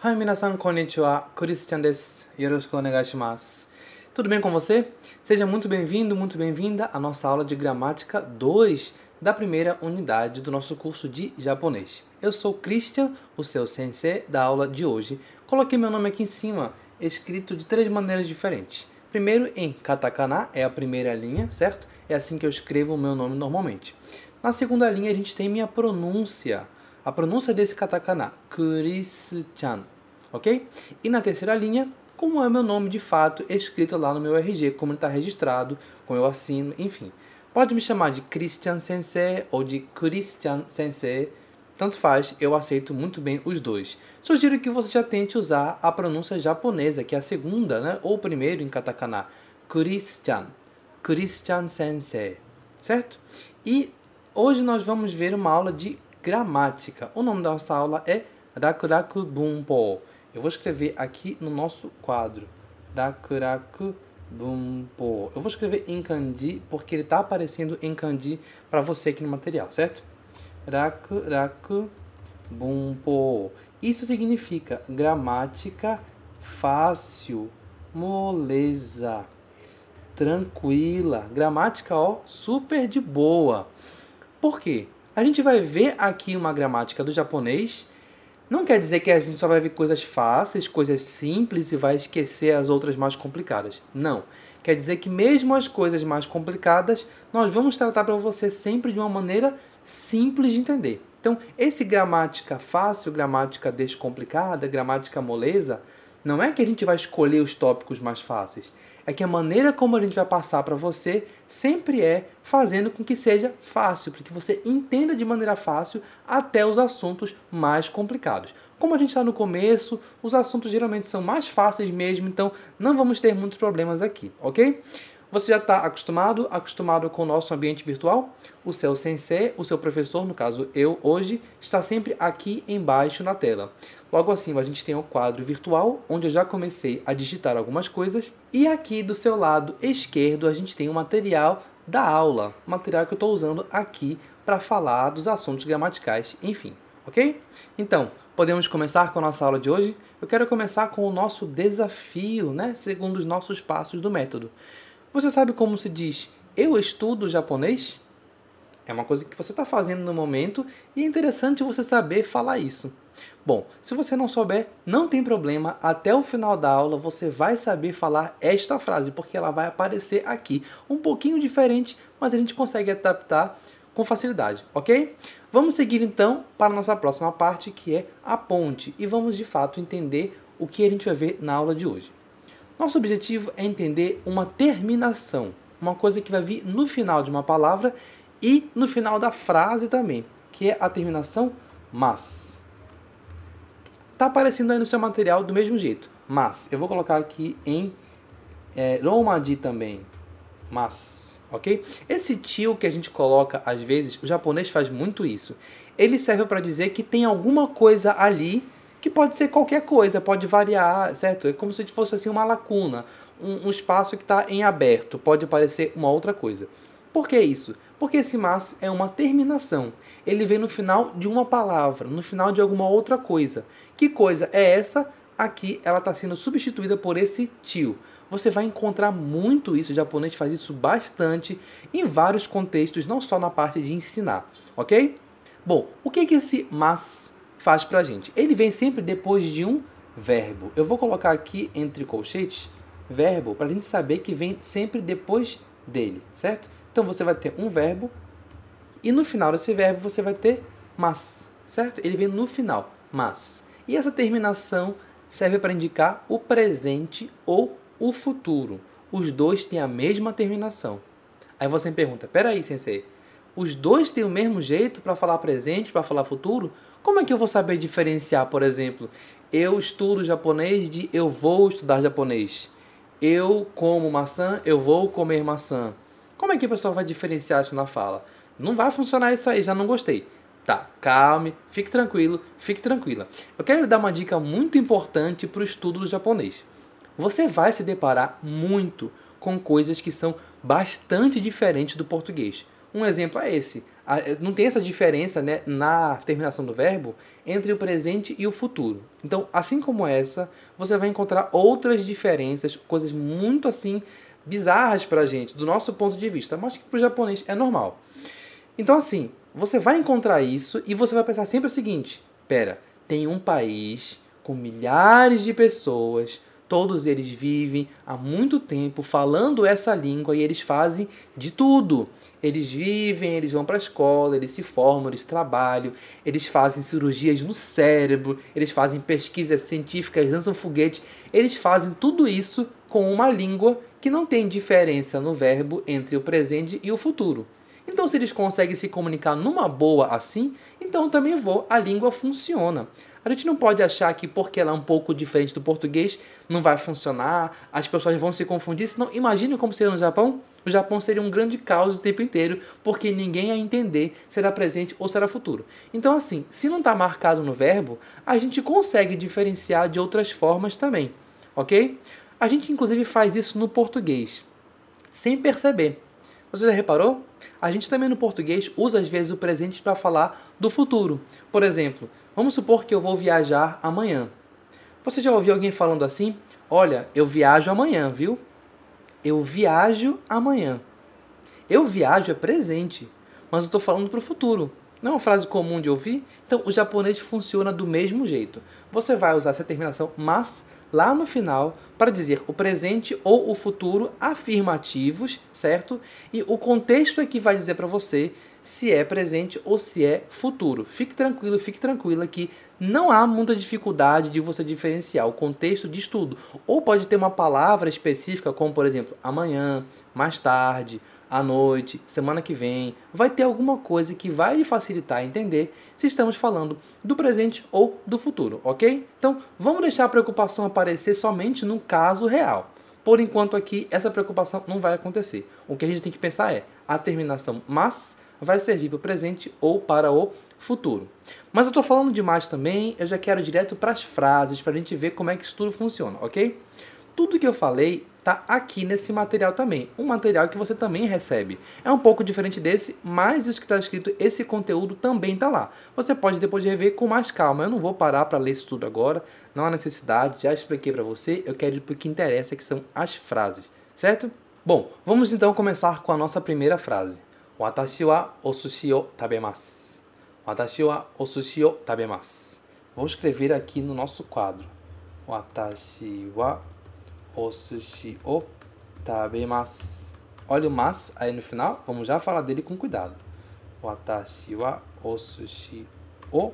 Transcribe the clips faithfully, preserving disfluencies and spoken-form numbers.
Hai, minasan, konnichiwa. Christian desu. Yoroshiku onegaishimasu. Tudo bem com você? Seja muito bem-vindo, muito bem-vinda à nossa aula de gramática dois da primeira unidade do nosso curso de japonês. Eu sou Christian, o seu sensei da aula de hoje. Coloquei meu nome aqui em cima, escrito de três maneiras diferentes. Primeiro, em katakana, é a primeira linha, certo? É assim que eu escrevo o meu nome normalmente. Na segunda linha, a gente tem minha pronúncia. A pronúncia desse katakana, Chris-chan, ok? E na terceira linha, como é meu nome de fato escrito lá no meu R G, como ele está registrado, como eu assino, enfim. Pode me chamar de Christian Sensei ou de Christian Sensei, tanto faz, eu aceito muito bem os dois. Sugiro que você já tente usar a pronúncia japonesa, que é a segunda, né? Ou primeiro em katakana, Christian, Christian Sensei, certo? E hoje nós vamos ver uma aula de gramática. O nome da nossa aula é Rakuraku Bunpo. Eu vou escrever aqui no nosso quadro. Rakuraku Bunpo. Eu vou escrever em kanji porque ele está aparecendo em kanji para você aqui no material, certo? Rakuraku Bunpo. Isso significa gramática fácil, moleza, tranquila. Gramática, ó, super de boa. Por quê? A gente vai ver aqui uma gramática do japonês. Não quer dizer que a gente só vai ver coisas fáceis, coisas simples e vai esquecer as outras mais complicadas. Não. Quer dizer que mesmo as coisas mais complicadas, nós vamos tratar para você sempre de uma maneira simples de entender. Então, esse gramática fácil, gramática descomplicada, gramática moleza, não é que a gente vai escolher os tópicos mais fáceis. É que a maneira como a gente vai passar para você sempre é fazendo com que seja fácil, para que você entenda de maneira fácil até os assuntos mais complicados. Como a gente está no começo, os assuntos geralmente são mais fáceis mesmo, então não vamos ter muitos problemas aqui, ok? Você já está acostumado, acostumado com o nosso ambiente virtual? O seu sensei, o seu professor, no caso eu hoje, está sempre aqui embaixo na tela. Logo acima a gente tem o quadro virtual, onde eu já comecei a digitar algumas coisas. E aqui do seu lado esquerdo a gente tem o material da aula, o material que eu estou usando aqui para falar dos assuntos gramaticais, enfim, ok? Então, podemos começar com a nossa aula de hoje? Eu quero começar com o nosso desafio, né, segundo os nossos passos do método. Você sabe como se diz eu estudo japonês? É uma coisa que você está fazendo no momento e é interessante você saber falar isso. Bom, se você não souber, não tem problema, até o final da aula você vai saber falar esta frase, porque ela vai aparecer aqui. Um pouquinho diferente, mas a gente consegue adaptar com facilidade, ok? Vamos seguir então para a nossa próxima parte, que é a ponte, e vamos de fato entender o que a gente vai ver na aula de hoje. Nosso objetivo é entender uma terminação, uma coisa que vai vir no final de uma palavra e no final da frase também, que é a terminação mas. Está aparecendo aí no seu material do mesmo jeito, mas. Eu vou colocar aqui em é, Romaji também, mas, ok? Esse tio que a gente coloca às vezes, o japonês faz muito isso. Ele serve para dizer que tem alguma coisa ali que pode ser qualquer coisa, pode variar, certo? É como se fosse assim uma lacuna, um, um espaço que está em aberto, pode parecer uma outra coisa. Por que isso? Porque esse mas é uma terminação. Ele vem no final de uma palavra, no final de alguma outra coisa. Que coisa é essa? Aqui ela está sendo substituída por esse tio. Você vai encontrar muito isso, o japonês faz isso bastante em vários contextos, não só na parte de ensinar, ok? Bom, o que que esse mas faz pra gente? Ele vem sempre depois de um verbo. Eu vou colocar aqui entre colchetes verbo para a gente saber que vem sempre depois dele, certo? Então você vai ter um verbo e no final desse verbo você vai ter mas, certo? Ele vem no final, mas. E essa terminação serve para indicar o presente ou o futuro. Os dois têm a mesma terminação. Aí você me pergunta, peraí, sensei, os dois têm o mesmo jeito para falar presente, para falar futuro? Como é que eu vou saber diferenciar, por exemplo, eu estudo japonês de eu vou estudar japonês? Eu como maçã, eu vou comer maçã. Como é que o pessoal vai diferenciar isso na fala? Não vai funcionar isso aí, já não gostei. Tá, calme, fique tranquilo, fique tranquila. Eu quero lhe dar uma dica muito importante para o estudo do japonês. Você vai se deparar muito com coisas que são bastante diferentes do português. Um exemplo é esse. não tem essa diferença, né, na terminação do verbo entre o presente e o futuro. Então, assim como essa, você vai encontrar outras diferenças, coisas muito assim bizarras pra gente, do nosso ponto de vista, mas que pro japonês é normal. Então, assim, você vai encontrar isso e você vai pensar sempre o seguinte: pera, tem um país com milhares de pessoas, todos eles vivem há muito tempo falando essa língua e eles fazem de tudo. Eles vivem, eles vão para a escola, eles se formam, eles trabalham, eles fazem cirurgias no cérebro, eles fazem pesquisas científicas, lançam foguete, eles fazem tudo isso com uma língua que não tem diferença no verbo entre o presente e o futuro. Então, se eles conseguem se comunicar numa boa assim, então também vou, a língua funciona. A gente não pode achar que porque ela é um pouco diferente do português, não vai funcionar, as pessoas vão se confundir, senão imagine como seria no Japão. O Japão seria um grande caos o tempo inteiro, porque ninguém ia entender se era presente ou se era futuro. Então, assim, se não está marcado no verbo, a gente consegue diferenciar de outras formas também, ok? A gente, inclusive, faz isso no português, sem perceber. Você já reparou? A gente também no português usa às vezes o presente para falar do futuro. Por exemplo, vamos supor que eu vou viajar amanhã. Você já ouviu alguém falando assim? Olha, eu viajo amanhã, viu? Eu viajo amanhã. Eu viajo é presente, mas eu estou falando para o futuro. Não é uma frase comum de ouvir? Então, o japonês funciona do mesmo jeito. Você vai usar essa terminação mas lá no final para dizer o presente ou o futuro afirmativos, certo? E o contexto é que vai dizer para você se é presente ou se é futuro. Fique tranquilo, fique tranquila que não há muita dificuldade de você diferenciar o contexto de estudo. Ou pode ter uma palavra específica, como por exemplo, amanhã, mais tarde, à noite, semana que vem. Vai ter alguma coisa que vai lhe facilitar entender se estamos falando do presente ou do futuro, ok? Então, vamos deixar a preocupação aparecer somente no caso real. Por enquanto aqui, essa preocupação não vai acontecer. O que a gente tem que pensar é a terminação mas vai servir para o presente ou para o futuro. Mas eu estou falando demais também, eu já quero ir direto para as frases, para a gente ver como é que isso tudo funciona, ok? Tudo que eu falei está aqui nesse material também, um material que você também recebe. É um pouco diferente desse, mas isso que está escrito, esse conteúdo também está lá. Você pode depois rever com mais calma, eu não vou parar para ler isso tudo agora, não há necessidade, já expliquei para você, eu quero ir para o que interessa, que são as frases, certo? Bom, vamos então começar com a nossa primeira frase. Watashi wa o sushi o tabemasu. Watashi wa o sushi o tabemasu. Vou escrever aqui no nosso quadro. Watashi wa o sushi o tabemasu. Olha o mas aí no final, vamos já falar dele com cuidado. Watashi wa o sushi o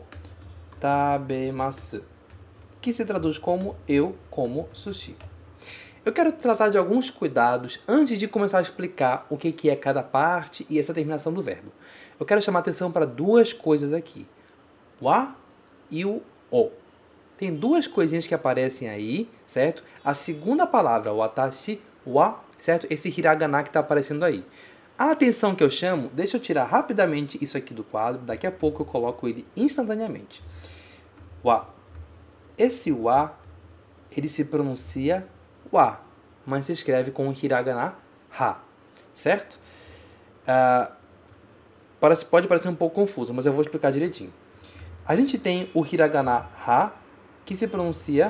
tabemasu. Que se traduz como eu como sushi. Eu quero tratar de alguns cuidados antes de começar a explicar o que é cada parte e essa terminação do verbo. Eu quero chamar a atenção para duas coisas aqui. O a e o o. Tem duas coisinhas que aparecem aí, certo? A segunda palavra, o watashi, o a, certo? Esse hiragana que está aparecendo aí. A atenção que eu chamo, deixa eu tirar rapidamente isso aqui do quadro, daqui a pouco eu coloco ele instantaneamente. O a. Esse o a, ele se pronuncia wa, mas se escreve com o hiragana ha, certo? Uh, parece, pode parecer um pouco confuso, mas eu vou explicar direitinho. A gente tem o hiragana ha, que se pronuncia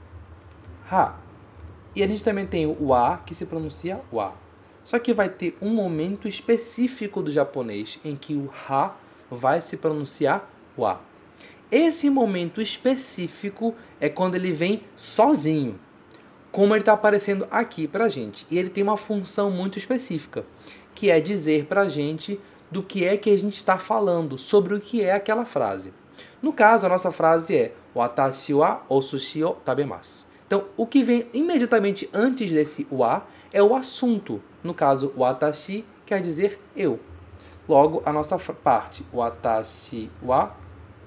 ha. E a gente também tem o wa, que se pronuncia wa. Só que vai ter um momento específico do japonês em que o ha vai se pronunciar wa. Esse momento específico é quando ele vem sozinho, como ele está aparecendo aqui para a gente. E ele tem uma função muito específica, que é dizer para a gente do que é que a gente está falando, sobre o que é aquela frase. No caso, a nossa frase é Watashi wa o sushi o tabemasu. Então, o que vem imediatamente antes desse wa é o assunto. No caso, watashi quer dizer eu. Logo, a nossa parte, watashi wa,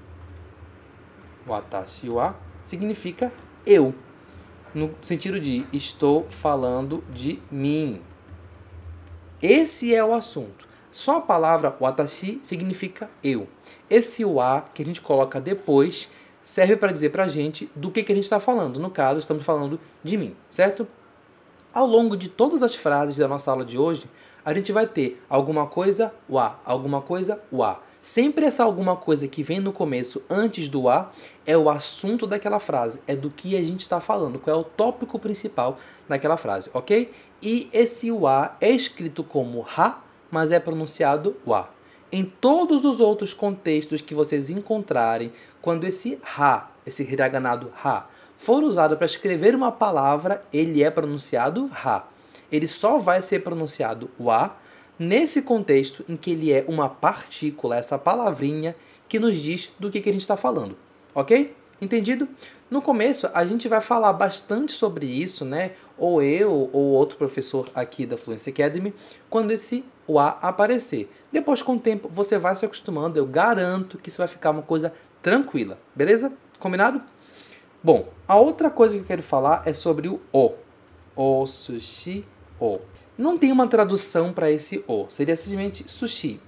watashi wa significa eu. No sentido de estou falando de mim. Esse é o assunto. Só a palavra watashi significa eu. Esse wa que a gente coloca depois serve para dizer para a gente do que, que a gente está falando. No caso, estamos falando de mim, certo? Ao longo de todas as frases da nossa aula de hoje, a gente vai ter alguma coisa, wa, alguma coisa, wa. Sempre essa alguma coisa que vem no começo, antes do a, é o assunto daquela frase, é do que a gente está falando, qual é o tópico principal daquela frase, ok? E esse wa é escrito como ha, mas é pronunciado wa. Em todos os outros contextos que vocês encontrarem, quando esse ha, esse hiragana ha, for usado para escrever uma palavra, ele é pronunciado ha. Ele só vai ser pronunciado wa nesse contexto em que ele é uma partícula, essa palavrinha que nos diz do que, que a gente está falando, ok? Entendido? No começo, a gente vai falar bastante sobre isso, né? Ou eu, ou outro professor aqui da Fluency Academy, quando esse wa aparecer. Depois, com o tempo, você vai se acostumando, eu garanto que isso vai ficar uma coisa tranquila, beleza? Combinado? Bom, a outra coisa que eu quero falar é sobre o o. O, sushi, o. Não tem uma tradução para esse o, seria simplesmente sushi.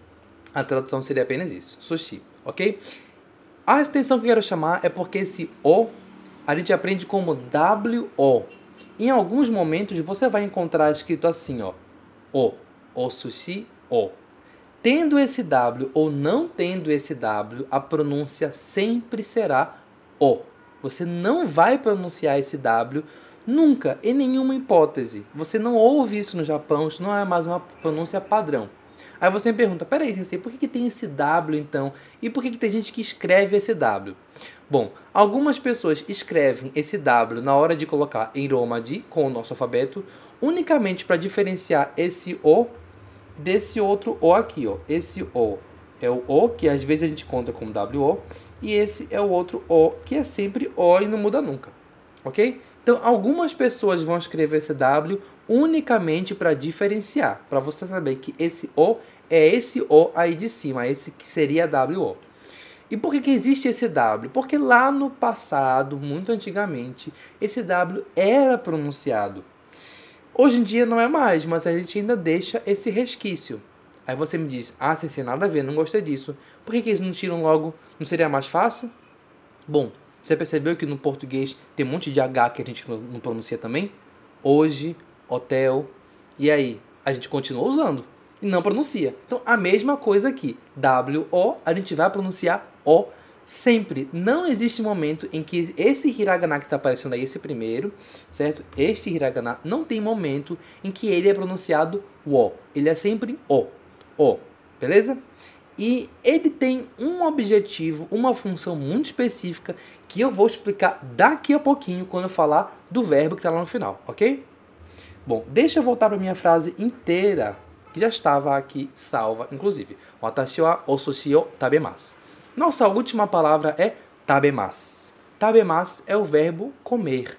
A tradução seria apenas isso, sushi, ok? A atenção que eu quero chamar é porque esse o a gente aprende como W O. Em alguns momentos você vai encontrar escrito assim, ó, o, o sushi, o. Tendo esse W ou não tendo esse W, a pronúncia sempre será o. Você não vai pronunciar esse W nunca, em nenhuma hipótese. Você não ouve isso no Japão, isso não é mais uma pronúncia padrão. Aí você me pergunta, peraí, sensei, por que, que tem esse W então? E por que, que tem gente que escreve esse W? Bom, algumas pessoas escrevem esse W na hora de colocar em Romaji, com o nosso alfabeto, unicamente para diferenciar esse O desse outro O aqui, ó. Esse O é o O, que às vezes a gente conta como W O, e esse é o outro O, que é sempre O e não muda nunca, ok? Então, algumas pessoas vão escrever esse W unicamente para diferenciar, para você saber que esse O é esse O aí de cima, esse que seria W O. E por que, que existe esse W? Porque lá no passado, muito antigamente, esse W era pronunciado. Hoje em dia não é mais, mas a gente ainda deixa esse resquício. Aí você me diz, ah, sem ser nada a ver, não gostei disso. Por que, que eles não tiram logo? Não seria mais fácil? Bom, você percebeu que no português tem um monte de H que a gente não pronuncia também? Hoje, hotel. E aí? A gente continua usando e não pronuncia. Então, a mesma coisa aqui. W O, a gente vai pronunciar O sempre. Não existe momento em que esse hiragana que está aparecendo aí, esse primeiro, certo? Este hiragana não tem momento em que ele é pronunciado O. Ele é sempre O. O. Beleza? E ele tem um objetivo, uma função muito específica que eu vou explicar daqui a pouquinho quando eu falar do verbo que está lá no final, ok? Bom, deixa eu voltar para a minha frase inteira, que já estava aqui salva, inclusive. Watashi wa o sushi o tabemasu. Nossa última palavra é tabemasu. Tabemasu é o verbo comer.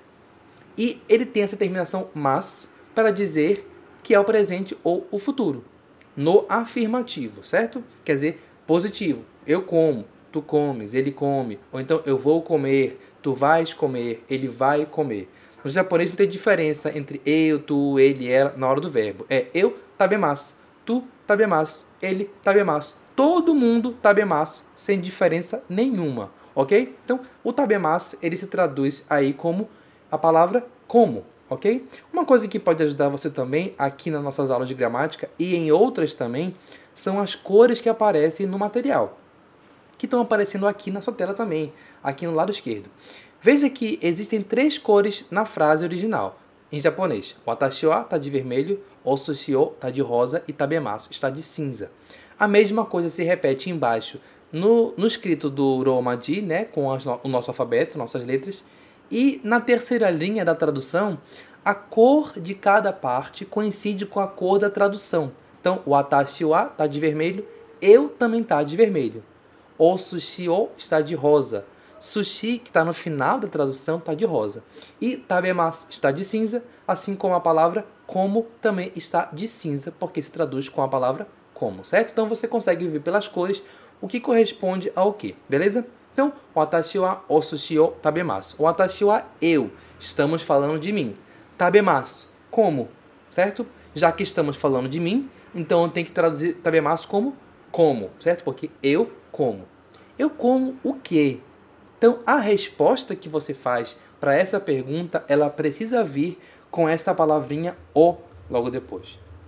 E ele tem essa terminação mas para dizer que é o presente ou o futuro. No afirmativo, certo? Quer dizer, positivo. Eu como, tu comes, ele come. Ou então, eu vou comer, tu vais comer, ele vai comer. No japonês não tem diferença entre eu, tu, ele, ela na hora do verbo. É eu tabemasu, tu tabemasu, ele tabemasu. Todo mundo tabemasu, sem diferença nenhuma, ok? Então, o tabemasu, ele se traduz aí como a palavra como. Ok? Uma coisa que pode ajudar você também aqui nas nossas aulas de gramática e em outras também são as cores que aparecem no material, que estão aparecendo aqui na sua tela também, aqui no lado esquerdo. Veja que existem três cores na frase original. Em japonês, watashi wa está de vermelho, o sushi o está de rosa e tabemasu está de cinza. A mesma coisa se repete embaixo no, no escrito do Romaji, né, com as, o nosso alfabeto, nossas letras. E na terceira linha da tradução, a cor de cada parte coincide com a cor da tradução. Então, o watashi wa está de vermelho, eu também está de vermelho. O sushi o está de rosa. Sushi, que está no final da tradução, está de rosa. E tabemasu está de cinza, assim como a palavra como também está de cinza, porque se traduz com a palavra como, certo? Então, você consegue ver pelas cores o que corresponde ao que, beleza? Então, watashi wa o sushi o tabemasu. Watashi wa eu. Estamos falando de mim. Tabemasu. Como? Certo? Já que estamos falando de mim, então eu tenho que traduzir tabemasu como como, certo? Porque eu como. Eu como o quê? Então, a resposta que você faz para essa pergunta, ela precisa vir com esta palavrinha o logo depois.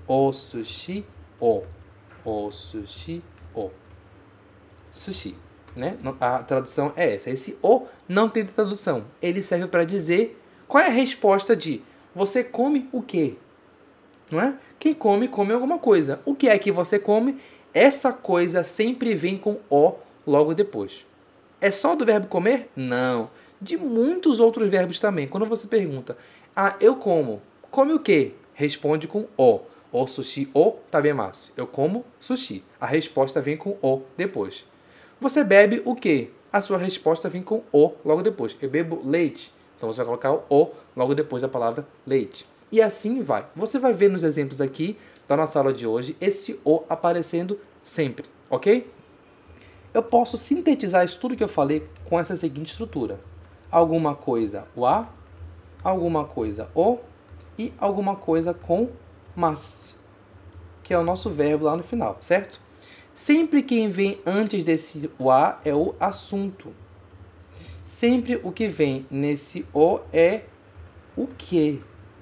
O sushi o. O sushi o. Sushi, né? A tradução é essa. Esse o não tem tradução. Ele serve para dizer qual é a resposta de você come o quê? Não é? Quem come, come alguma coisa. O que é que você come? Essa coisa sempre vem com o logo depois. É só do verbo comer? Não. De muitos outros verbos também. Quando você pergunta, ah, eu como. Come o quê? Responde com o. O sushi o tabemasu. Eu como sushi. A resposta vem com o depois. Você bebe o quê? A sua resposta vem com o logo depois. Eu bebo leite. Então você vai colocar o o logo depois da palavra leite. E assim vai. Você vai ver nos exemplos aqui da nossa aula de hoje esse o aparecendo sempre, ok? Eu posso sintetizar isso tudo que eu falei com essa seguinte estrutura. Alguma coisa o a, alguma coisa o e alguma coisa com mas, que é o nosso verbo lá no final, certo? Sempre quem vem antes desse o a é o assunto. Sempre o que vem nesse o é o que.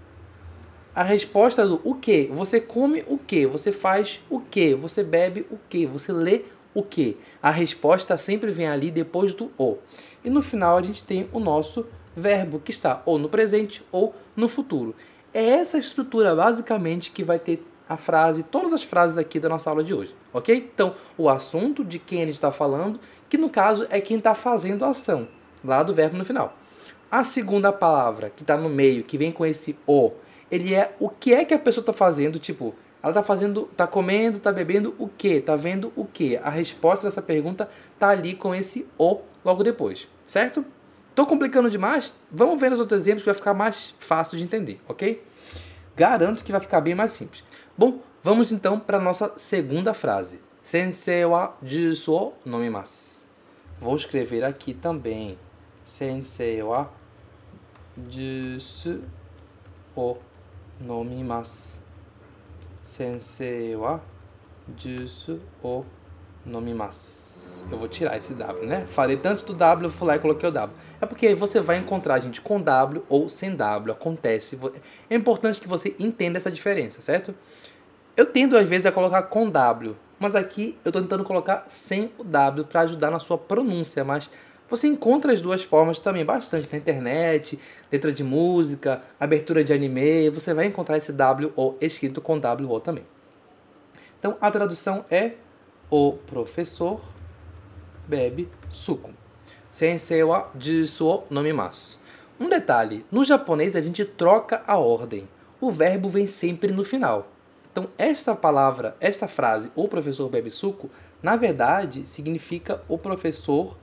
A resposta do o que? Você come o que? Você faz o que? Você bebe o que? Você lê o que? A resposta sempre vem ali depois do o. E no final a gente tem o nosso verbo que está ou no presente ou no futuro. É essa estrutura basicamente que vai ter a frase, todas as frases aqui da nossa aula de hoje, ok? Então, o assunto de quem ele está falando, que no caso é quem está fazendo a ação, lá do verbo no final. A segunda palavra, que está no meio, que vem com esse o, ele é o que é que a pessoa está fazendo, tipo, ela está fazendo, está comendo, está bebendo o quê? Está vendo o quê? A resposta dessa pergunta está ali com esse o logo depois, certo? Estou complicando demais? Vamos ver nos outros exemplos que vai ficar mais fácil de entender, ok? Garanto que vai ficar bem mais simples. Bom, vamos então para a nossa segunda frase. Sensei wa jusu o nomimasu. Vou escrever aqui também. Sensei wa jusu o nomimasu. Sensei wa jusu o nomimasu. Eu vou tirar esse W, né? Falei tanto do W, eu fui lá e coloquei o W. É porque você vai encontrar, gente, com W ou sem W. Acontece. É importante que você entenda essa diferença, certo? Eu tendo, às vezes, a colocar com W. Mas aqui eu estou tentando colocar sem o W para ajudar na sua pronúncia. Mas você encontra as duas formas também bastante na internet, letra de música, abertura de anime. Você vai encontrar esse W O escrito com W O também. Então, a tradução é: o professor bebe suco. Sensei wa jusu o nomimasu. Um detalhe, no japonês a gente troca a ordem. O verbo vem sempre no final. Então, esta palavra, esta frase, o professor bebe suco, na verdade, significa o professor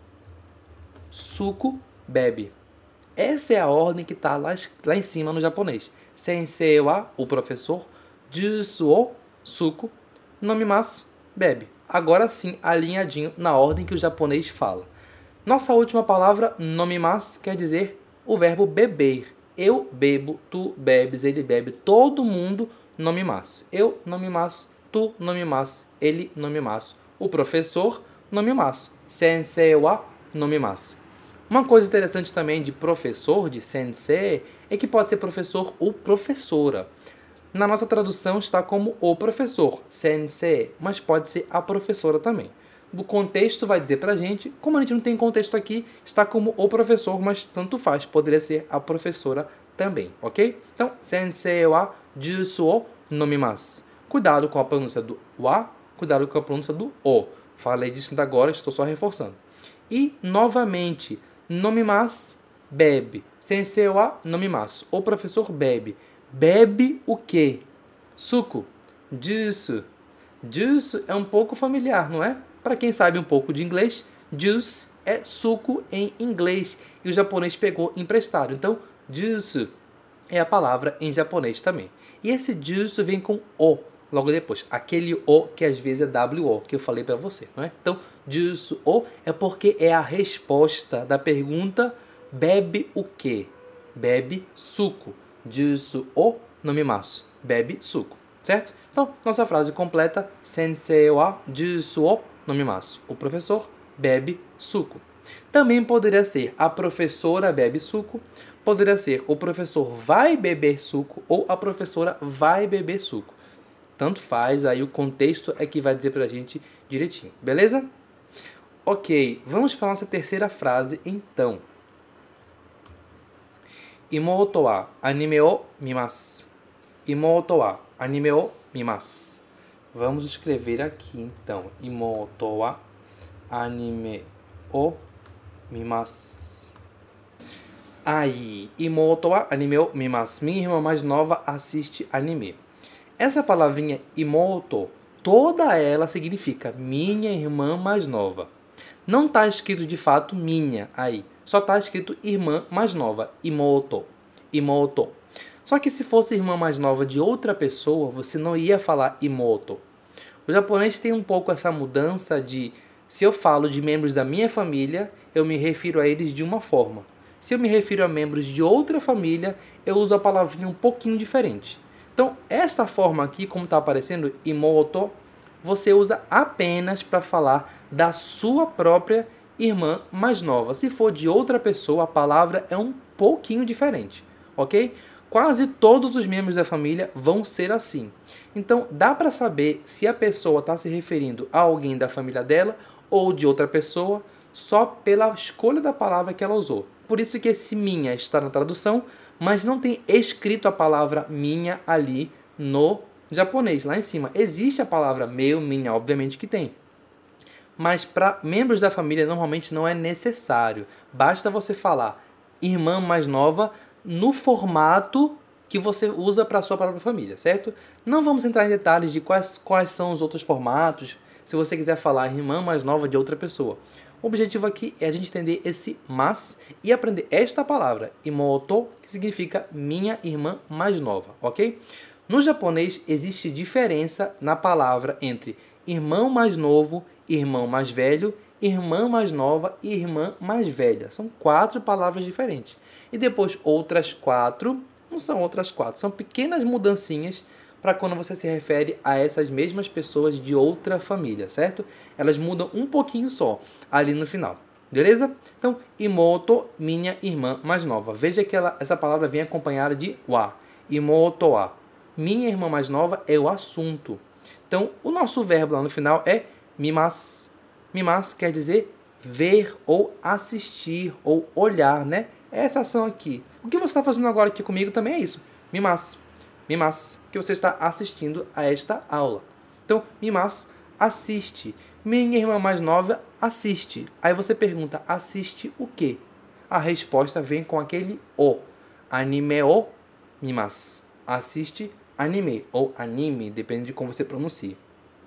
suco bebe. Essa é a ordem que está lá, lá em cima no japonês. Sensei wa, o professor, jusu o, suco, nomimasu, bebe. Agora sim, alinhadinho na ordem que o japonês fala. Nossa última palavra, nomimasu, quer dizer o verbo beber. Eu bebo, tu bebes, ele bebe, todo mundo nomimasu. Eu nomimasu, tu nomimasu, ele nomimasu. O professor nomimasu. Sensei wa nomimasu. Uma coisa interessante também de professor, de sensei, é que pode ser professor ou professora. Na nossa tradução está como o professor, sensei, mas pode ser a professora também. O contexto vai dizer pra gente, como a gente não tem contexto aqui, está como o professor, mas tanto faz, poderia ser a professora também, ok? Então, sensei wa jusu o nomimasu. Cuidado com a pronúncia do wa, cuidado com a pronúncia do o. Falei disso ainda agora, estou só reforçando. E, novamente, nomimasu, bebe. Sensei wa nomimasu. O professor bebe. Bebe o quê? Suco. Juice. Juice é um pouco familiar, não é? Para quem sabe um pouco de inglês, juice é suco em inglês. E o japonês pegou emprestado. Então, juice é a palavra em japonês também. E esse juice vem com o logo depois. Aquele o que às vezes é W O, que eu falei para você, não é? Então, juice o é porque é a resposta da pergunta bebe o quê? Bebe suco. Juice o nomimasu. Bebe suco, certo? Então, nossa frase completa: Sensei wa juice o nomimasu. O professor bebe suco. Também poderia ser a professora bebe suco, poderia ser o professor vai beber suco ou a professora vai beber suco. tanto faz, aí o contexto é que vai dizer pra gente direitinho, beleza? Ok, vamos para a nossa terceira frase, então. Imoto wa anime o mimasu. Imoto wa anime o mimasu. Vamos escrever aqui, então. Imoto wa anime o mimasu. Aí, imoto wa anime o mimasu. Minha irmã mais nova assiste anime. Essa palavrinha imoto, toda ela significa minha irmã mais nova. Não está escrito de fato minha aí. Só está escrito irmã mais nova. Imoto. Imoto. Só que se fosse irmã mais nova de outra pessoa, você não ia falar imoto. O japonês tem um pouco essa mudança de... Se eu falo de membros da minha família, eu me refiro a eles de uma forma. Se eu me refiro a membros de outra família, eu uso a palavrinha um pouquinho diferente. Então, esta forma aqui, como está aparecendo, imoto, você usa apenas para falar da sua própria irmã mais nova. Se for de outra pessoa, a palavra é um pouquinho diferente, ok? Quase todos os membros da família vão ser assim. Então, dá para saber se a pessoa está se referindo a alguém da família dela ou de outra pessoa só pela escolha da palavra que ela usou. Por isso que esse minha está na tradução, mas não tem escrito a palavra minha ali no japonês, lá em cima. Existe a palavra meu, minha, obviamente que tem. Mas para membros da família normalmente não é necessário. Basta você falar irmã mais nova no formato que você usa para a sua própria família, certo? Não vamos entrar em detalhes de quais, quais são os outros formatos, se você quiser falar irmã mais nova de outra pessoa. O objetivo aqui é a gente entender esse mas e aprender esta palavra, imoto, que significa minha irmã mais nova, ok? No japonês existe diferença na palavra entre irmão mais novo, irmão mais velho, irmã mais nova e irmã mais velha. São quatro palavras diferentes. E depois outras quatro, não são outras quatro, são pequenas mudancinhas para quando você se refere a essas mesmas pessoas de outra família, certo? Elas mudam um pouquinho só ali no final, beleza? Então, imoto, minha irmã mais nova. Veja que ela, essa palavra vem acompanhada de wa, imoto wa. Minha irmã mais nova é o assunto. Então, o nosso verbo lá no final é mimasu. Mimasu quer dizer ver ou assistir ou olhar, né? Essa ação aqui. O que você está fazendo agora aqui comigo também é isso. Mimasu. Mimasu, que você está assistindo a esta aula. Então, mimasu, assiste. Minha irmã mais nova assiste. Aí você pergunta, assiste o quê? A resposta vem com aquele o. Anime o mimasu. Assiste anime ou anime, depende de como você pronuncia.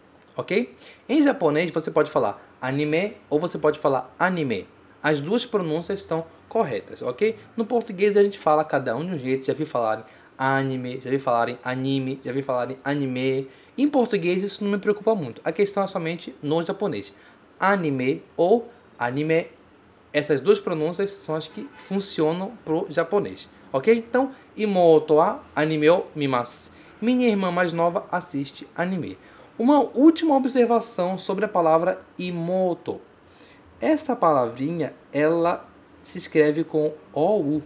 Ok? Em japonês você pode falar anime ou você pode falar anime. As duas pronúncias estão corretas, ok? No português a gente fala cada um de um jeito. Já vi falarem anime, já vi falarem anime, já vi falarem anime. Em português isso não me preocupa muito. A questão é somente no japonês. Anime ou anime. Essas duas pronúncias são as que funcionam pro japonês, ok? Então, imoto wa anime o mimasu. Minha irmã mais nova assiste anime. Uma última observação sobre a palavra imoto. Essa palavrinha, ela se escreve com O U.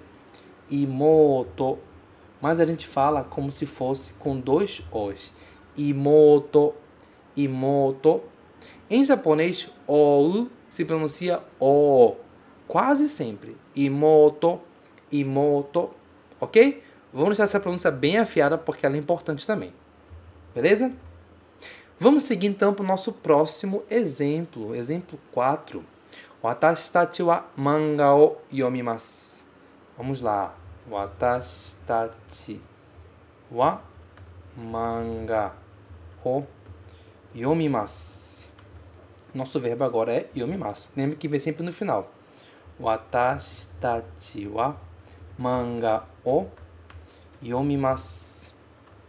Imoto. Mas a gente fala como se fosse com dois Os. Imoto. Imoto. Em japonês, O U se pronuncia O. Quase sempre. Imoto. Imoto. Ok? Vamos deixar essa pronúncia bem afiada porque ela é importante também. Beleza? Vamos seguir então para o nosso próximo exemplo. Exemplo quatro. Watashi tachi wa manga o yomimasu. Vamos lá. Watashi tachi wa manga o yomimasu. Nosso verbo agora é yomimasu. Lembre que vem sempre no final. Watashi tachi wa manga o yomimasu.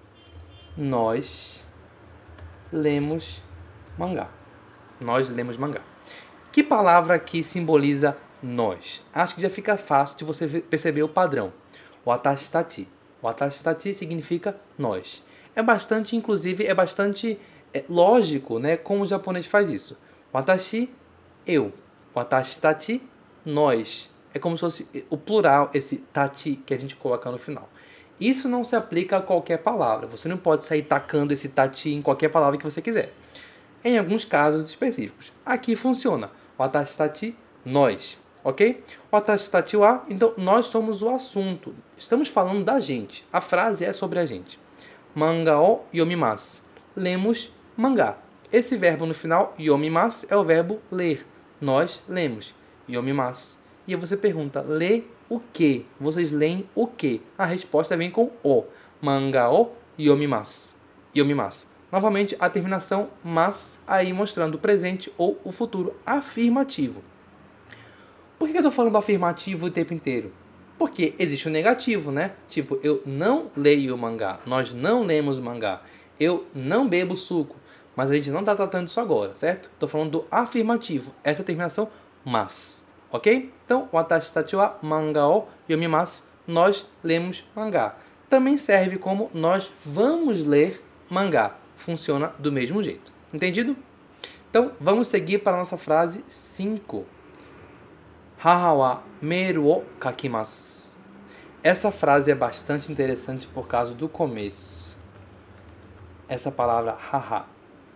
Nós lemos mangá. Nós lemos mangá. Que palavra aqui simboliza nós? Acho que já fica fácil de você perceber o padrão. Watashi tachi. Watashi tachi significa nós. É bastante, inclusive, é bastante é, lógico, né? Como o japonês faz isso. Watashi, eu. Watashi tachi, nós. É como se fosse o plural, esse tachi que a gente coloca no final. isso não se aplica a qualquer palavra. Você não pode sair tacando esse tati em qualquer palavra que você quiser. Em alguns casos específicos. Aqui funciona. Watashi tachi, nós. Ok? Watashi tachi wa, então nós somos o assunto. Estamos falando da gente. A frase é sobre a gente. Manga o yomimasu. Lemos mangá. Esse verbo no final, yomimasu, é o verbo ler. Nós lemos. Yomimasu. E aí você pergunta, lê o quê? Vocês leem o quê? A resposta vem com o. Manga o yomimasu. Yomimasu. Novamente, a terminação mas, aí mostrando o presente ou o futuro afirmativo. Por que eu estou falando afirmativo o tempo inteiro? Porque existe o negativo, né? Tipo, eu não leio o mangá. Nós não lemos o mangá. Eu não bebo suco. Mas a gente não está tratando disso agora, certo? Estou falando do afirmativo. Essa é a terminação mas. Ok? Então, watashi tachi wa manga o yomimasu. Nós lemos mangá. Também serve como nós vamos ler mangá. Funciona do mesmo jeito. Entendido? Então, vamos seguir para a nossa frase cinco. Haha wa meiru o kakimasu. Essa frase é bastante interessante por causa do começo. Essa palavra haha.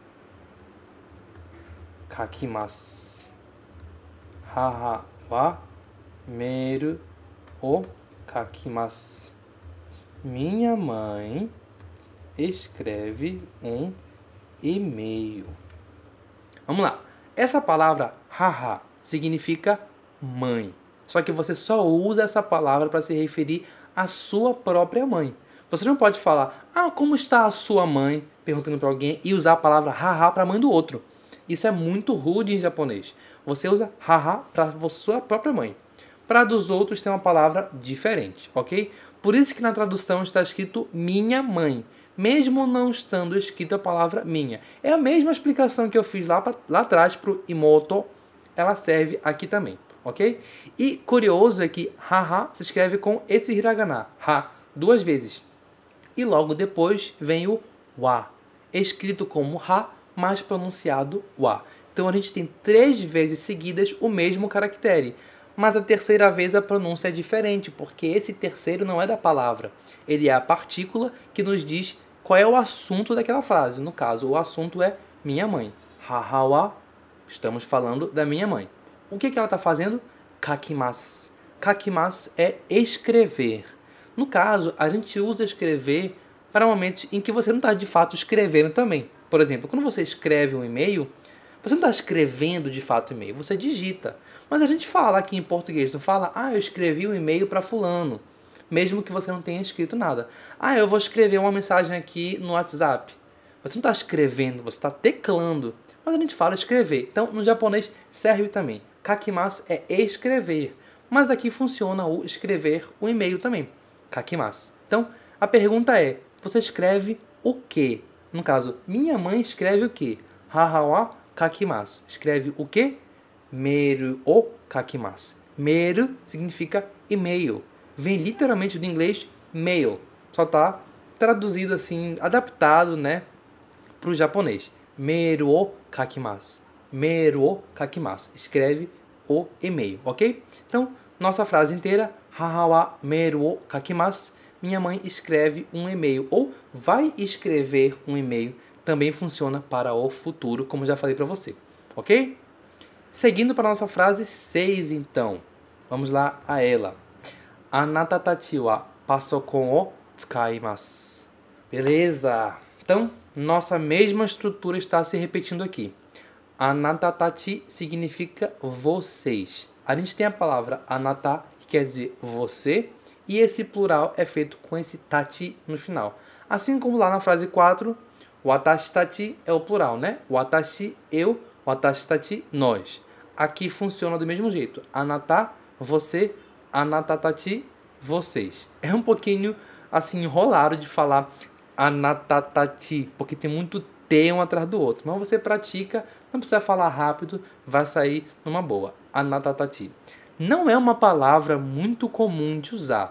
Kakimasu. Haha wa meiru o kakimasu. Minha mãe escreve um e-mail. Vamos lá. Essa palavra haha significa mãe. Só que você só usa essa palavra para se referir à sua própria mãe. Você não pode falar, ah, como está a sua mãe? Perguntando para alguém e usar a palavra haha para a mãe do outro. Isso é muito rude em japonês. Você usa haha para a sua própria mãe. Para dos outros tem uma palavra diferente, ok? Por isso que na tradução está escrito minha mãe. Mesmo não estando escrita a palavra minha. É a mesma explicação que eu fiz lá, pra, lá atrás para o imoto, ela serve aqui também, ok? E curioso é que haha se escreve com esse hiragana, ha, duas vezes. E logo depois vem o wa, escrito como ha, mas pronunciado wa. Então a gente tem três vezes seguidas o mesmo caractere. Mas a terceira vez a pronúncia é diferente, porque esse terceiro não é da palavra. Ele é a partícula que nos diz qual é o assunto daquela frase. No caso, o assunto é minha mãe. Haha wa, estamos falando da minha mãe. O que, que ela está fazendo? Kakimasu. Kakimasu é escrever. No caso, a gente usa escrever para momentos em que você não está de fato escrevendo também. Por exemplo, quando você escreve um e-mail, você não está escrevendo de fato o e-mail, você digita. Mas a gente fala aqui em português, não fala, ah, eu escrevi um e-mail para fulano. Mesmo que você não tenha escrito nada. Ah, eu vou escrever uma mensagem aqui no WhatsApp. Você não está escrevendo, você está teclando. Mas a gente fala escrever. Então, no japonês serve também. Kakimasu é escrever. Mas aqui funciona o escrever o e-mail também. Kakimasu. Então, a pergunta é, você escreve o quê? No caso, minha mãe escreve o quê? Haha wa kakimasu. Escreve o quê? Meiru o kakimasu. Meiru significa e-mail. Vem literalmente do inglês mail. Só está traduzido assim, adaptado, né, para o japonês. Meiru o kakimasu. Meiru o kakimasu. Escreve o e-mail, ok? Então, nossa frase inteira. Haha wa meiru o kakimasu. Minha mãe escreve um e-mail. Ou vai escrever um e-mail. Também funciona para o futuro, como já falei para você. Ok? Seguindo para a nossa frase seis, então. Vamos lá a ela. Anata tachi wa pasokon o tsukaimasu. Beleza? Então, nossa mesma estrutura está se repetindo aqui. Anata tachi significa vocês. A gente tem a palavra anata, que quer dizer você, e esse plural é feito com esse tachi no final. Assim como lá na frase quatro, watashi tachi é o plural, né? Watashi, eu, watashi tachi, nós. Aqui funciona do mesmo jeito. Anata, você, anata tachi, vocês. É um pouquinho assim enrolado de falar anata tachi, porque tem muito T um atrás do outro. Mas você pratica, não precisa falar rápido, vai sair numa boa. Anata tachi. Não é uma palavra muito comum de usar.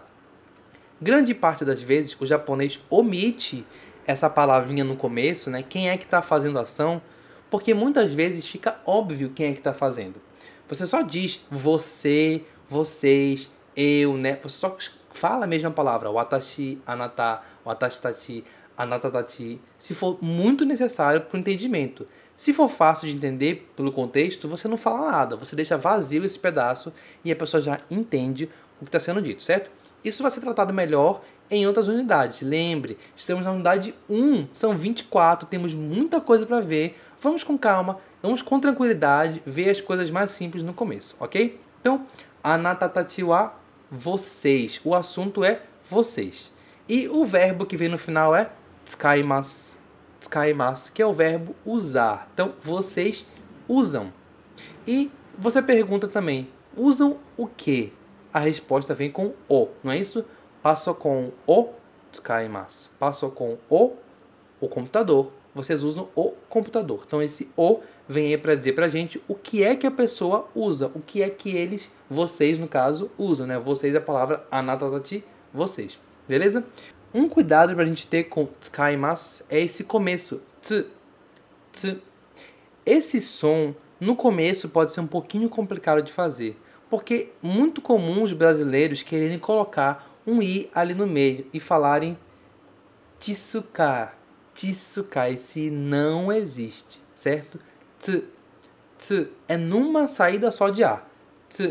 Grande parte das vezes o japonês omite essa palavrinha no começo, né? Quem é que está fazendo a ação? Porque muitas vezes fica óbvio quem é que está fazendo. Você só diz você, vocês, eu, né? Você só fala a mesma palavra, watashi, anata, watashi tachi, anata tachi, se for muito necessário para o entendimento. Se for fácil de entender pelo contexto, você não fala nada, você deixa vazio esse pedaço e a pessoa já entende o que está sendo dito, certo? Isso vai ser tratado melhor em outras unidades. Lembre, estamos na unidade um, são vinte e quatro, temos muita coisa para ver. Vamos com calma, vamos com tranquilidade, ver as coisas mais simples no começo, ok? Então, anata tachi wa vocês. O assunto é vocês. E o verbo que vem no final é tsukaimasu. Tsukaimasu, que é o verbo usar. Então, vocês usam. E você pergunta também, usam o quê? A resposta vem com o, não é isso? Passo com o tsukaimasu. Passo com o, o computador. Vocês usam o computador. Então, esse o vem aí para dizer para a gente o que é que a pessoa usa. O que é que eles, vocês, no caso, usam, né? Vocês é a palavra anata tachi, vocês. Beleza? Um cuidado para a gente ter com tsukaimasu é esse começo. Tsu, tsu. Esse som, no começo, pode ser um pouquinho complicado de fazer. Porque é muito comum os brasileiros quererem colocar um i ali no meio e falarem tsuka. Tsuka, esse não existe, certo? Tsu, tsu, é numa saída só de a. Tsu,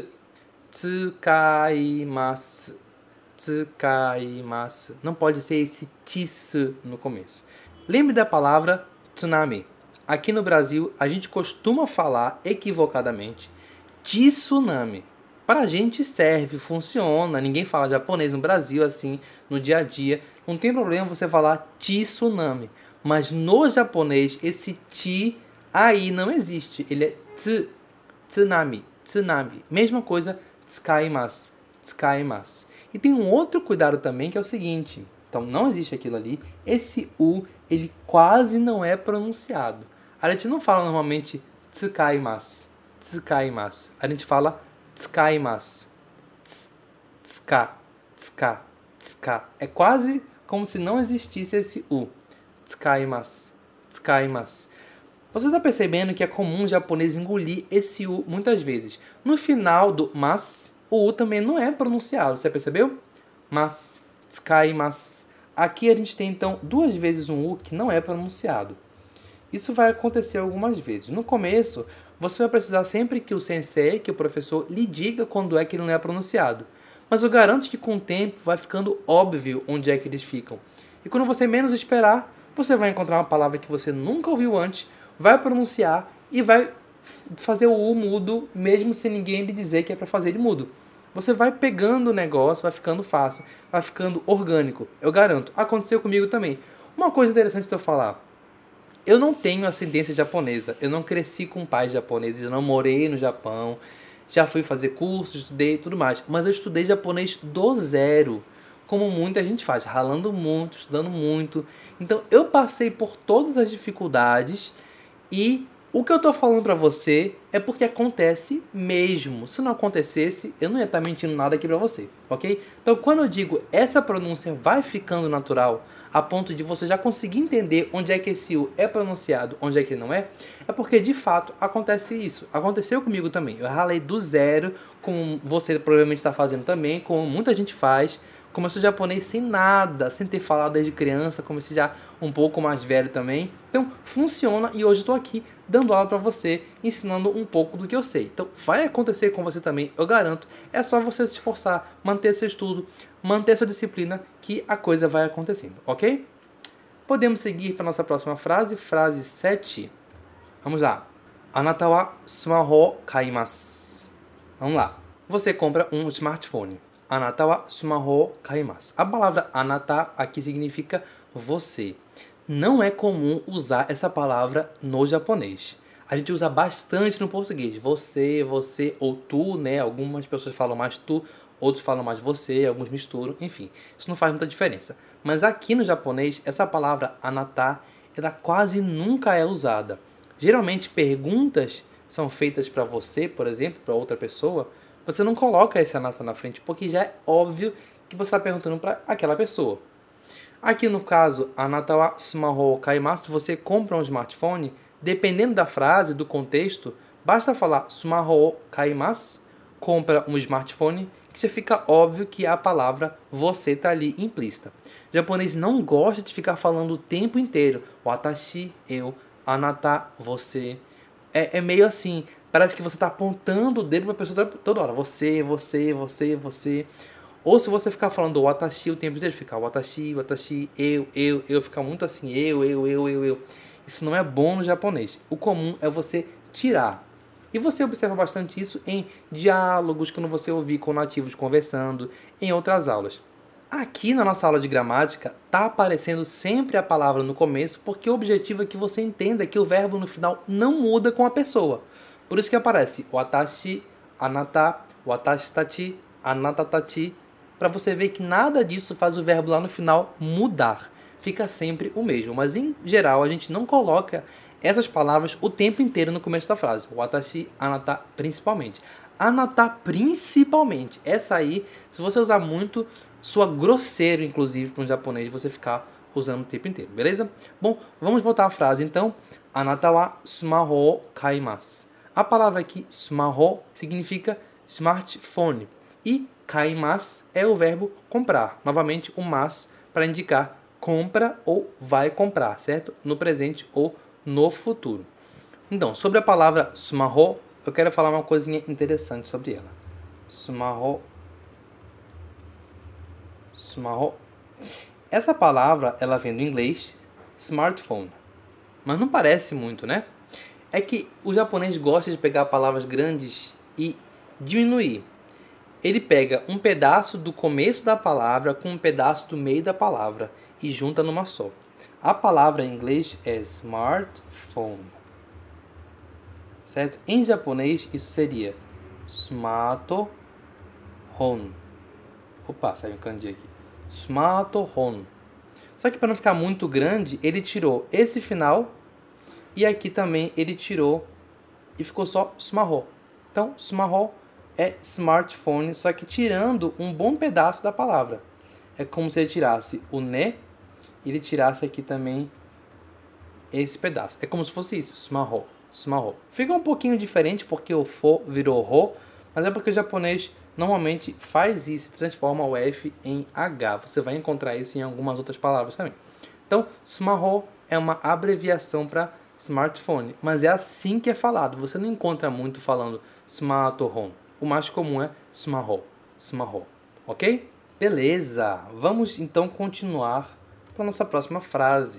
tsukaimasu. Tsukaimasu. Não pode ser esse tsu no começo. Lembre da palavra tsunami. Aqui no Brasil, a gente costuma falar equivocadamente tsunami. Para a gente serve, funciona. Ninguém fala japonês no Brasil assim, no dia a dia. Não tem problema você falar tsunami. Mas no japonês, esse ti aí não existe. Ele é tsu, tsunami, tsunami. Mesma coisa, tsukaimasu, tsukaimasu. E tem um outro cuidado também, que é o seguinte. Então, não existe aquilo ali. Esse u, ele quase não é pronunciado. A gente não fala normalmente tsukaimasu, tsukaimasu. A gente fala tsukaimasu. Ts, tsuka, tsuka, tsuka. É quase como se não existisse esse u. Tsukaimasu, tsukaimasu. Você está percebendo que é comum o japonês engolir esse u muitas vezes. No final do mas, o u também não é pronunciado. Você percebeu? Mas, tsukaimasu. Aqui a gente tem então duas vezes um u que não é pronunciado. Isso vai acontecer algumas vezes. No começo, você vai precisar sempre que o sensei, que o professor, lhe diga quando é que ele não é pronunciado. Mas eu garanto que com o tempo vai ficando óbvio onde é que eles ficam. E quando você menos esperar, você vai encontrar uma palavra que você nunca ouviu antes, vai pronunciar e vai fazer o u mudo, mesmo sem ninguém lhe dizer que é para fazer ele mudo. Você vai pegando o negócio, vai ficando fácil, vai ficando orgânico. Eu garanto. Aconteceu comigo também. Uma coisa interessante de eu falar. Eu não tenho ascendência japonesa. Eu não cresci com pais japoneses. Eu não morei no Japão. Já fui fazer cursos, estudei e tudo mais. Mas eu estudei japonês do zero. Como muita gente faz. Ralando muito, estudando muito. Então eu passei por todas as dificuldades. E o que eu estou falando para você é porque acontece mesmo. Se não acontecesse, eu não ia estar mentindo nada aqui para você. Ok? Então quando eu digo essa pronúncia vai ficando natural, a ponto de você já conseguir entender onde é que esse U é pronunciado, onde é que ele não é, é porque de fato acontece isso. Aconteceu comigo também. Eu ralei do zero, como você provavelmente está fazendo também, como muita gente faz. Comecei japonês sem nada, sem ter falado desde criança, comecei já um pouco mais velho também. Então funciona e hoje estou aqui dando aula para você, ensinando um pouco do que eu sei. Então vai acontecer com você também, eu garanto. É só você se esforçar, manter seu estudo, manter sua disciplina, que a coisa vai acontecendo, ok? Podemos seguir para a nossa próxima frase, frase sete. Vamos lá. Anata wa sumaho kaimasu. Vamos lá. Você compra um smartphone. Anata wa sumaho kaimasu. A palavra anata aqui significa você. Não é comum usar essa palavra no japonês. A gente usa bastante no português. Você, você ou tu, né? Algumas pessoas falam mais tu, outros falam mais você, alguns misturam, enfim. Isso não faz muita diferença. Mas aqui no japonês, essa palavra anata, ela quase nunca é usada. Geralmente, perguntas são feitas para você, por exemplo, para outra pessoa. Você não coloca esse anata na frente, porque já é óbvio que você está perguntando para aquela pessoa. Aqui no caso, anata wa sumaho kaimasu, você compra um smartphone, dependendo da frase, do contexto, basta falar sumaho kaimasu, compra um smartphone, que já fica óbvio que a palavra você está ali implícita. O japonês não gosta de ficar falando o tempo inteiro. Watashi, eu, anata, você. É, é meio assim, parece que você está apontando o dedo para a pessoa toda hora. Você, você, você, você. Ou se você ficar falando watashi o tempo inteiro, ficar watashi, watashi, eu, eu, eu, ficar muito assim, eu, eu, eu, eu, eu. Isso não é bom no japonês. O comum é você tirar. E você observa bastante isso em diálogos, quando você ouvir com nativos conversando, em outras aulas. Aqui na nossa aula de gramática, está aparecendo sempre a palavra no começo, porque o objetivo é que você entenda que o verbo no final não muda com a pessoa. Por isso que aparece watashi, anata, watashi tachi, anata tachi, para você ver que nada disso faz o verbo lá no final mudar. Fica sempre o mesmo, mas em geral a gente não coloca essas palavras o tempo inteiro no começo da frase. Watashi, anata, principalmente. Anata, principalmente. Essa aí, se você usar muito, soa grosseiro, inclusive, para um japonês, você ficar usando o tempo inteiro, beleza? Bom, vamos voltar à frase, então. Anata wa sumaho o kaimasu. A palavra aqui, sumaho, significa smartphone. E kaimasu é o verbo comprar. Novamente, o mas para indicar compra ou vai comprar, certo? No presente ou no futuro. Então, sobre a palavra sumaho, eu quero falar uma coisinha interessante sobre ela. Sumaho. Sumaho. Essa palavra, ela vem do inglês smartphone. Mas não parece muito, né? É que o japonês gosta de pegar palavras grandes e diminuir. Ele pega um pedaço do começo da palavra com um pedaço do meio da palavra e junta numa só. A palavra em inglês é smartphone, certo? Em japonês isso seria smartphone. Opa, saiu um kanji aqui. Smartphone. Só que para não ficar muito grande, ele tirou esse final e aqui também ele tirou e ficou só smartphone. Então, smartphone é smartphone, só que tirando um bom pedaço da palavra. É como se ele tirasse o ne e ele tirasse aqui também esse pedaço. É como se fosse isso, smartphone, smartphone. Fica um pouquinho diferente porque o fo virou ro, mas é porque o japonês normalmente faz isso, transforma o F em H. Você vai encontrar isso em algumas outras palavras também. Então, smartphone é uma abreviação para smartphone, mas é assim que é falado. Você não encontra muito falando smartphone. O mais comum é smartphone, smartphone, ok? Beleza, vamos então continuar para a nossa próxima frase.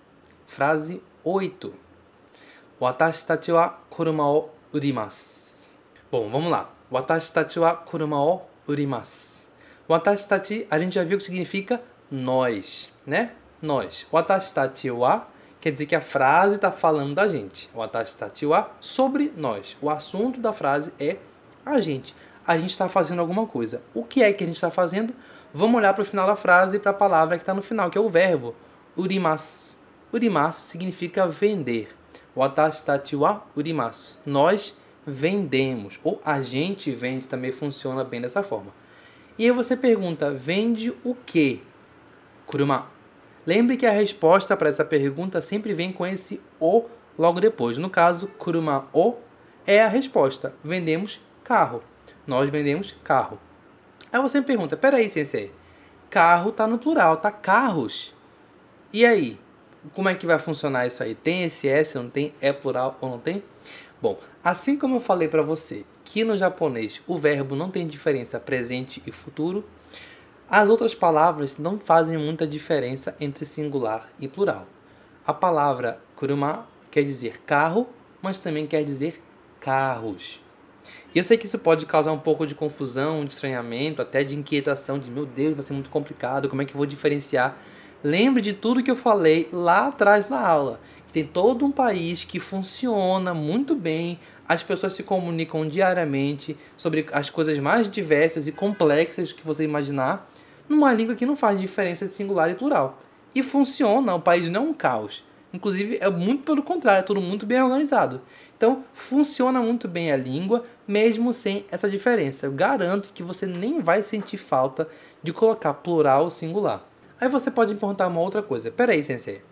Frase oito. Watashi tachi wa kuruma o urimasu. Bom, vamos lá. Watashi tachi wa kuruma o urimasu. Watashi tachi, a gente já viu que significa nós, né? Nós. Watashi tachi wa quer dizer que a frase está falando da gente. Watashi tachi wa, sobre nós. O assunto da frase é a gente. A gente está fazendo alguma coisa. O que é que a gente está fazendo? Vamos olhar para o final da frase e para a palavra que está no final, que é o verbo urimasu. Urimasu significa vender. Watashi tachi wa urimasu. Nós vendemos. Ou a gente vende, também funciona bem dessa forma. E aí você pergunta, vende o quê? Kuruma. Lembre que a resposta para essa pergunta sempre vem com esse o logo depois. No caso, kuruma o é a resposta. Vendemos carro. Nós vendemos carro. Aí você me pergunta, peraí, sensei, carro está no plural, tá carros. E aí, como é que vai funcionar isso aí? Tem esse S, não tem? É plural ou não tem? Bom, assim como eu falei para você que no japonês o verbo não tem diferença presente e futuro, as outras palavras não fazem muita diferença entre singular e plural. A palavra kuruma quer dizer carro, mas também quer dizer carros. E eu sei que isso pode causar um pouco de confusão, de estranhamento, até de inquietação, de meu Deus, vai ser muito complicado, como é que eu vou diferenciar? Lembre de tudo que eu falei lá atrás na aula. Tem todo um país que funciona muito bem, as pessoas se comunicam diariamente sobre as coisas mais diversas e complexas que você imaginar, numa língua que não faz diferença de singular e plural. E funciona, o país não é um caos. Inclusive, é muito pelo contrário, é tudo muito bem organizado. Então, funciona muito bem a língua, mesmo sem essa diferença. Eu garanto que você nem vai sentir falta de colocar plural ou singular. Aí você pode me perguntar uma outra coisa. Peraí, sensei.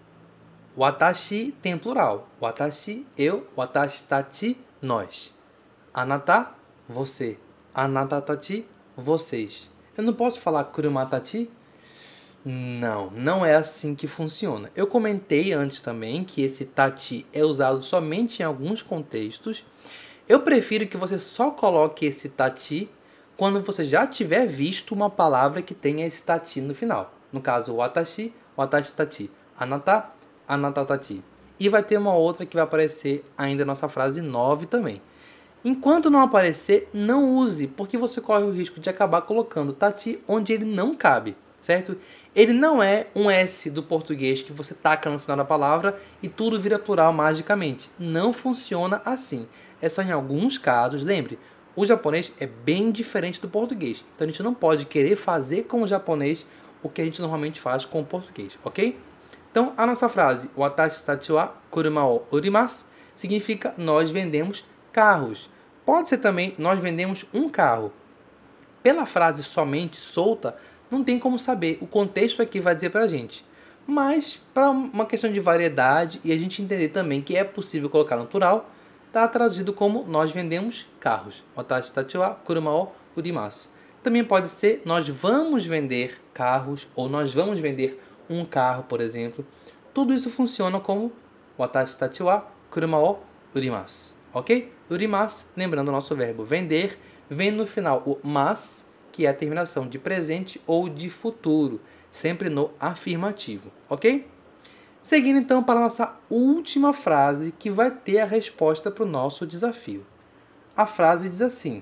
Watashi tem plural. Watashi, eu. Watashi tachi, nós. Anata, você. Anata tachi, vocês. Eu não posso falar kuruma tachi? Não, não é assim que funciona. Eu comentei antes também que esse tachi é usado somente em alguns contextos. Eu prefiro que você só coloque esse tachi quando você já tiver visto uma palavra que tenha esse tachi no final. No caso, watashi, watashi tachi. Anata, anata tachi. E vai ter uma outra que vai aparecer ainda na nossa frase nove também. Enquanto não aparecer, não use, porque você corre o risco de acabar colocando tachi onde ele não cabe, certo? Ele não é um S do português que você taca no final da palavra e tudo vira plural magicamente. Não funciona assim. É só em alguns casos. Lembre, o japonês é bem diferente do português. Então a gente não pode querer fazer com o japonês o que a gente normalmente faz com o português, ok? Então a nossa frase, watashi tachi wa kuruma o urimasu, significa nós vendemos carros. Pode ser também nós vendemos um carro. Pela frase somente solta, não tem como saber. O contexto aqui vai dizer pra gente. Mas, para uma questão de variedade e a gente entender também que é possível colocar no plural, está traduzido como nós vendemos carros. Watashi tachi wa kuruma o urimasu. Também pode ser nós vamos vender carros ou nós vamos vender um carro, por exemplo. Tudo isso funciona como watashi tachi wa kuruma o urimasu. Ok? Urimasu, lembrando o nosso verbo vender, vem no final o mas, que é a terminação de presente ou de futuro, sempre no afirmativo, ok? Seguindo então para a nossa última frase, que vai ter a resposta para o nosso desafio. A frase diz assim: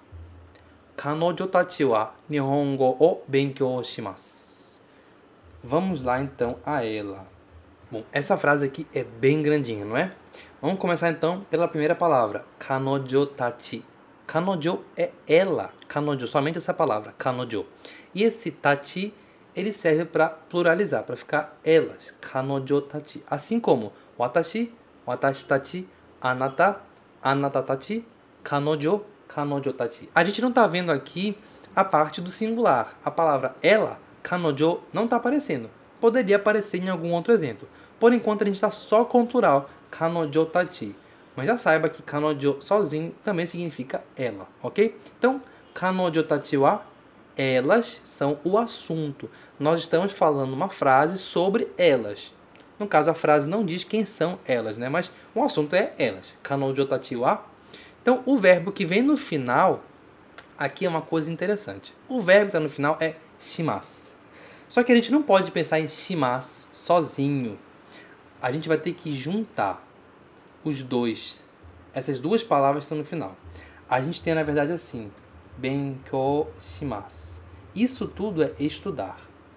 Kanojo tachi wa nihongo o benkyou shimasu. Vamos lá então a ela. Bom, essa frase aqui é bem grandinha, não é? Vamos começar então pela primeira palavra, kanojo tachi. Kanojo é ela, kanojo, somente essa palavra, kanojo. E esse tachi, ele serve para pluralizar, para ficar elas, kanojo tachi. Assim como watashi, watashi tachi, anata, anata tachi, kanojo, kanojo tachi. A gente não está vendo aqui a parte do singular. A palavra ela, kanojo, não está aparecendo. Poderia aparecer em algum outro exemplo. Por enquanto a gente está só com o plural, kanojo tachi. Mas já saiba que kanojo sozinho também significa ela, ok? Então, kanojo tachi wa, elas são o assunto. Nós estamos falando uma frase sobre elas. No caso, a frase não diz quem são elas, né? Mas o assunto é elas. Kanojo tachi wa. Então, o verbo que vem no final, aqui é uma coisa interessante. O verbo que está no final é shimasu. Só que a gente não pode pensar em shimasu sozinho. A gente vai ter que juntar os dois. Essas duas palavras estão no final. A gente tem, na verdade, assim: benkyou shimasu. Isso tudo é estudar.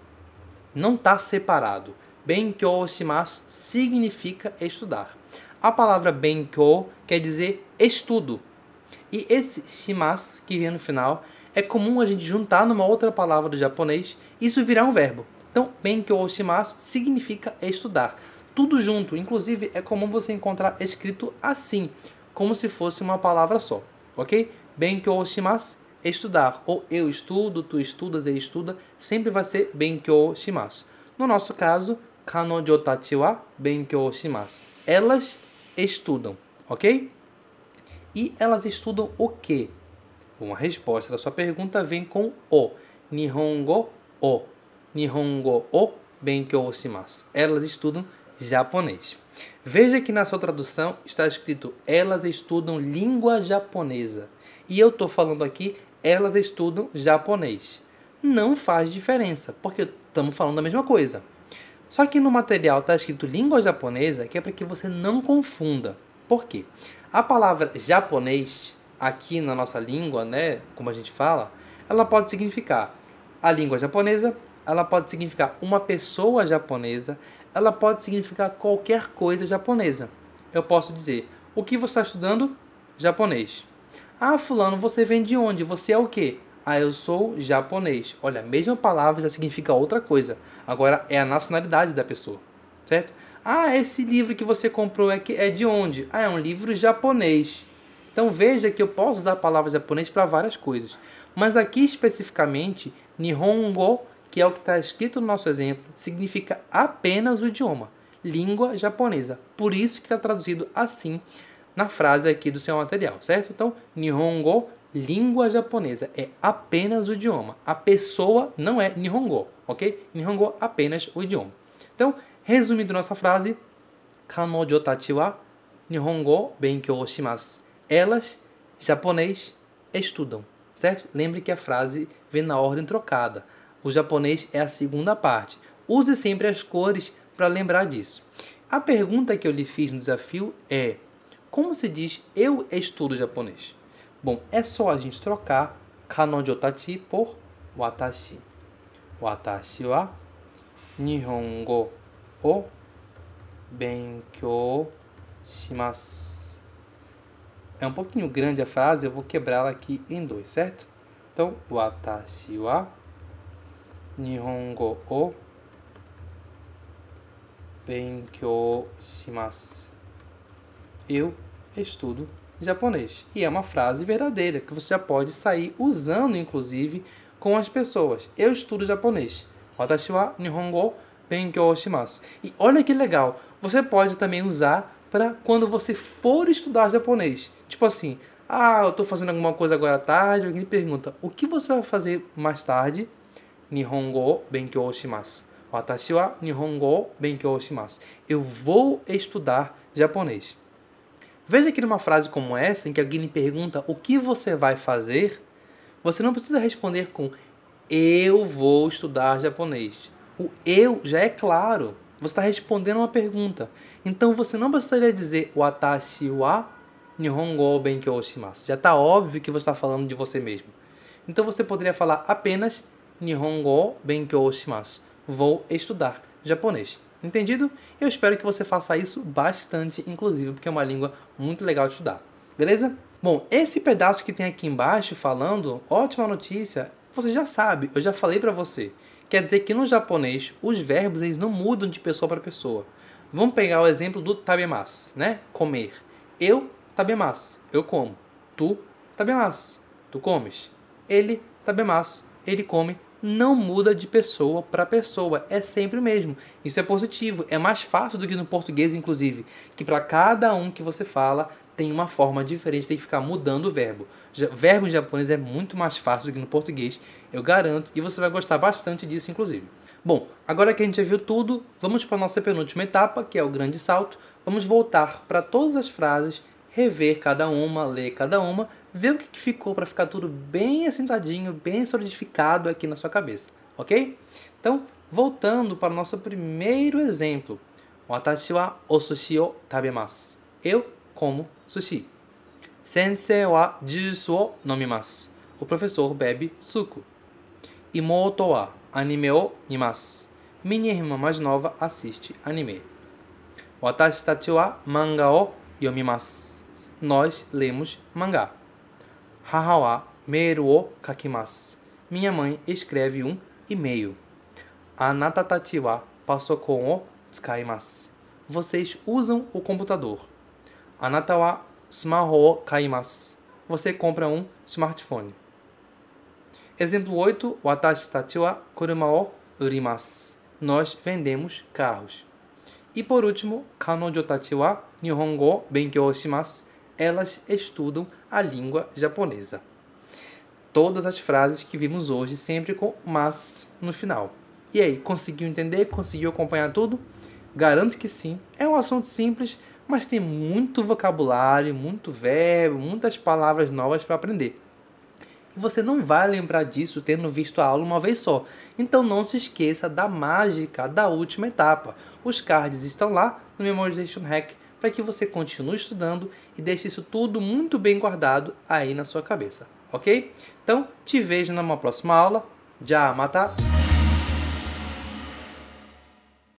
Não está separado. Benkyou shimasu significa estudar. A palavra benkyou quer dizer estudo. E esse shimasu que vem no final é comum a gente juntar numa outra palavra do japonês e isso virar um verbo. Então, benkyou shimasu significa estudar. Tudo junto, inclusive é comum você encontrar escrito assim, como se fosse uma palavra só, ok? Benkyou shimasu, estudar, ou eu estudo, tu estudas, ele estuda, sempre vai ser benkyou shimasu. No nosso caso, kanojo tachi wa benkyou shimasu. Elas estudam, ok? E elas estudam o quê? Uma resposta da sua pergunta vem com o. Nihongo o. Nihongo o benkyou shimasu. Elas estudam japonês. Veja que na sua tradução está escrito elas estudam língua japonesa. E eu estou falando aqui elas estudam japonês. Não faz diferença, porque estamos falando da mesma coisa. Só que no material está escrito língua japonesa, que é para que você não confunda. Por quê? A palavra japonês, aqui na nossa língua, né, como a gente fala, ela pode significar a língua japonesa, ela pode significar uma pessoa japonesa, ela pode significar qualquer coisa japonesa. Eu posso dizer, o que você está estudando? Japonês. Ah, fulano, você vem de onde? Você é o quê? Ah, eu sou japonês. Olha, a mesma palavra já significa outra coisa. Agora é a nacionalidade da pessoa, certo? Ah, esse livro que você comprou é, que, é de onde? Ah, é um livro japonês. Então veja que eu posso usar a palavra japonês para várias coisas. Mas aqui especificamente, Nihongo, que é o que está escrito no nosso exemplo, significa apenas o idioma, língua japonesa. Por isso que está traduzido assim na frase aqui do seu material, certo? Então, Nihongo língua japonesa, é apenas o idioma. A pessoa não é Nihongo, ok? Nihongo apenas o idioma. Então, resumindo nossa frase, Kanojo tachi wa Nihongo benkyou shimasu. Elas, japonês, estudam, certo? Lembre que a frase vem na ordem trocada. O japonês é a segunda parte. Use sempre as cores para lembrar disso. A pergunta que eu lhe fiz no desafio é: como se diz eu estudo japonês? Bom, é só a gente trocar kanojo tachi por watashi. Watashi wa Nihongo o benkyou shimasu. É um pouquinho grande a frase, eu vou quebrá-la aqui em dois, certo? Então, watashi wa Nihongo o benkyou shimasu. Eu estudo japonês. E é uma frase verdadeira, que você já pode sair usando, inclusive, com as pessoas. Eu estudo japonês. Watashi wa Nihongo benkyou shimasu. E olha que legal, você pode também usar para quando você for estudar japonês. Tipo assim, ah, eu estou fazendo alguma coisa agora à tarde, alguém me pergunta, o que você vai fazer mais tarde? Nihongo benkyou shimasu. Watashi wa Nihongo benkyou shimasu. Eu vou estudar japonês. Veja que numa frase como essa, em que alguém lhe pergunta o que você vai fazer, você não precisa responder com eu vou estudar japonês. O eu já é claro. Você está respondendo uma pergunta. Então você não precisaria dizer watashi wa Nihongo benkyou shimasu. Já está óbvio que você está falando de você mesmo. Então você poderia falar apenas Nihongo benkyou shimasu. Vou estudar japonês. Entendido? Eu espero que você faça isso bastante, inclusive, porque é uma língua muito legal de estudar. Beleza? Bom, esse pedaço que tem aqui embaixo falando, ótima notícia, você já sabe, eu já falei para você. Quer dizer que no japonês, os verbos eles não mudam de pessoa para pessoa. Vamos pegar o exemplo do tabemasu, né? Comer. Eu tabemasu, eu como. Tu tabemasu, tu comes. Ele tabemasu, ele come. Não muda de pessoa para pessoa, é sempre o mesmo. Isso é positivo, é mais fácil do que no português, inclusive, que para cada um que você fala tem uma forma diferente, tem que ficar mudando o verbo. Verbo em japonês é muito mais fácil do que no português, eu garanto, e você vai gostar bastante disso, inclusive. Bom, agora que a gente já viu tudo, vamos para a nossa penúltima etapa, que é o grande salto. Vamos voltar para todas as frases, rever cada uma, ler cada uma, ver o que ficou para ficar tudo bem assentadinho, bem solidificado aqui na sua cabeça, ok? Então, voltando para o nosso primeiro exemplo. Watashi wa o sushi o tabemasu. Eu como sushi. Sensei wa juice o nomimasu. O professor bebe suco. Imoto wa anime o mimasu. Minha irmã mais nova assiste anime. Watashi tachi wa manga o yomimasu. Nós lemos mangá. Haha wa meiru o kakimasu. Minha mãe escreve um e-mail. Anata tachi wa pasokon o tsukaimasu. Vocês usam o computador. Anata wa smaho o kaimasu. Você compra um smartphone. Exemplo oito. Watashi tachi wa kuruma o urimasu. Nós vendemos carros. E por último, kanojo tachi wa Nihongo o benkyou shimasu. Elas estudam a língua japonesa. Todas as frases que vimos hoje sempre com mas no final. E aí, conseguiu entender? Conseguiu acompanhar tudo? Garanto que sim. É um assunto simples, mas tem muito vocabulário, muito verbo, muitas palavras novas para aprender. E você não vai lembrar disso tendo visto a aula uma vez só. Então não se esqueça da mágica da última etapa. Os cards estão lá no Memorization Hack para que você continue estudando e deixe isso tudo muito bem guardado aí na sua cabeça, ok? Então, te vejo numa próxima aula. Já, mata!